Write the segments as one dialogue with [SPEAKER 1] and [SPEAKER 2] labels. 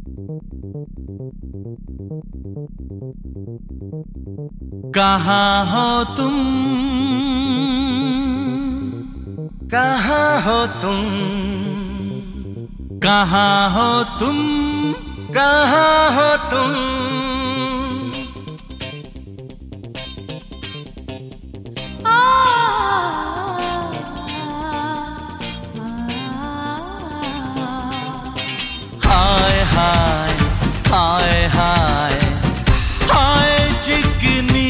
[SPEAKER 1] कहाँ हो तुम,
[SPEAKER 2] कहाँ हो तुम,
[SPEAKER 1] कहाँ हो तुम,
[SPEAKER 2] कहाँ हो तुम।
[SPEAKER 1] हाय हाय हाय हाय हाय चिकनी,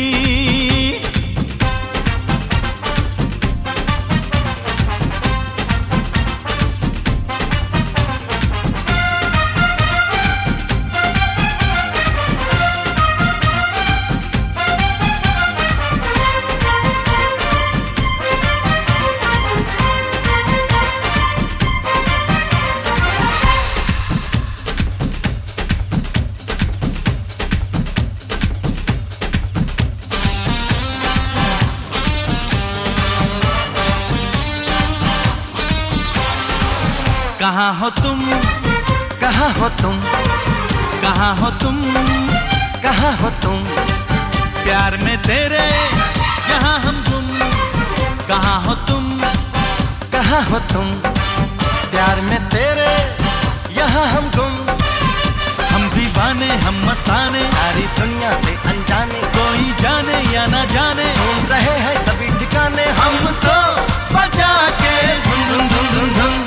[SPEAKER 1] कहाँ हो तुम,
[SPEAKER 2] कहाँ हो तुम,
[SPEAKER 1] कहाँ हो तुम,
[SPEAKER 2] कहाँ हो तुम।
[SPEAKER 1] प्यार में तेरे यहाँ हम गुम। कहाँ हो तुम,
[SPEAKER 2] कहाँ हो तुम, प्यार में तेरे यहाँ हम गुम।
[SPEAKER 1] हम दीवाने हम मस्ताने,
[SPEAKER 2] सारी दुनिया से अनजाने,
[SPEAKER 1] कोई जाने या ना जाने,
[SPEAKER 2] ढूंढ रहे हैं सभी ठिकाने हम
[SPEAKER 1] तो बजा के धुन धुन धुन धुन धुन।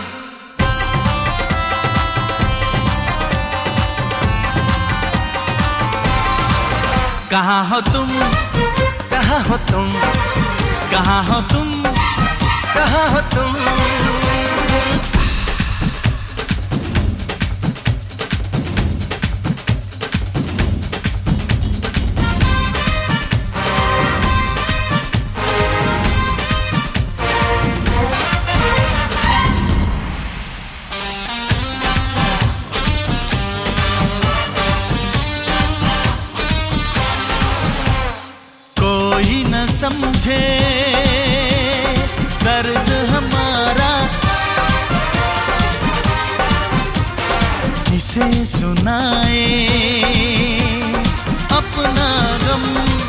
[SPEAKER 1] कहाँ हो तुम,
[SPEAKER 2] कहाँ हो तुम,
[SPEAKER 1] कहाँ हो तुम,
[SPEAKER 2] कहाँ हो तुम।
[SPEAKER 1] कोई न समझे दर्द हमारा, किसे सुनाए अपना गम।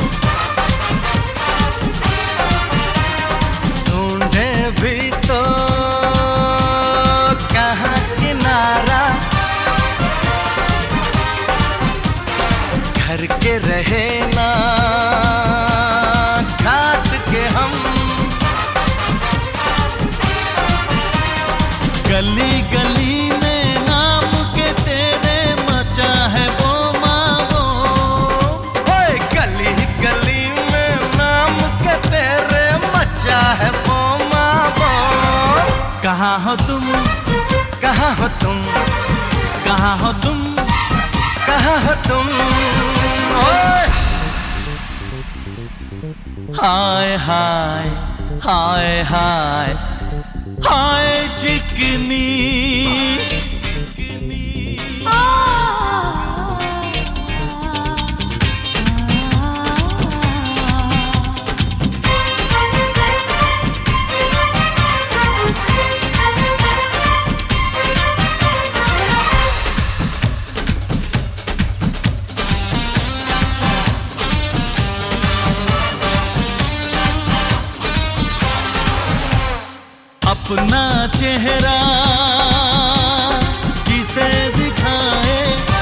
[SPEAKER 2] ढूंढे भी तो कहाँ किनारा, घर के रहे ना घाट के हम।
[SPEAKER 1] गली गली में नाम के तेरे मचा है वो मावो।
[SPEAKER 2] ओए गली गली में नाम के तेरे मचा है वो मावो।
[SPEAKER 1] कहाँ हो तुम,
[SPEAKER 2] कहाँ हो तुम,
[SPEAKER 1] कहाँ हो तुम,
[SPEAKER 2] कहाँ हो तुम। ओए
[SPEAKER 1] हाय हाय हाय हाय हाय चिकनी। अपना चेहरा किसे दिखाए,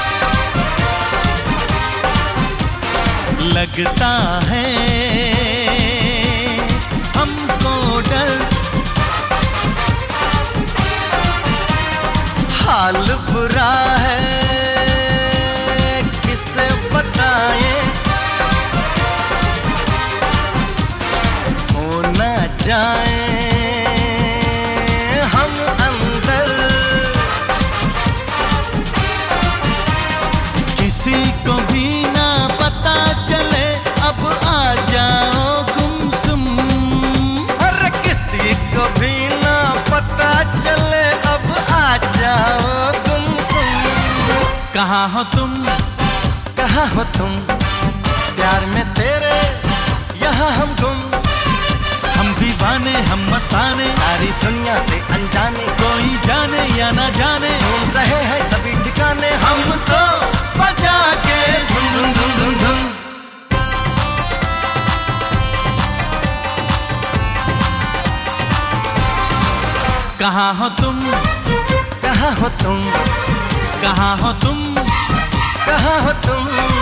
[SPEAKER 1] लगता है हमको डर।
[SPEAKER 2] हाल बुरा है किसे बताए, हो न जाए हम अंदर।
[SPEAKER 1] किसी को भी ना पता चले अब आ जाओ गुमसुम।
[SPEAKER 2] अरे किसी को भी ना पता चले अब आ जाओ गुमसुम।
[SPEAKER 1] कहाँ हो तुम,
[SPEAKER 2] कहाँ हो तुम, प्यार में तेरे यहाँ हम गुम।
[SPEAKER 1] हम दीवाने हम मस्ताने,
[SPEAKER 2] सारी दुनिया से अनजाने,
[SPEAKER 1] कोई जाने या ना जाने,
[SPEAKER 2] ढूंढ रहे हैं सभी ठिकाने हम तो
[SPEAKER 1] कहाँ हो तुम,
[SPEAKER 2] कहाँ हो तुम,
[SPEAKER 1] कहाँ हो तुम,
[SPEAKER 2] कहाँ हो तुम।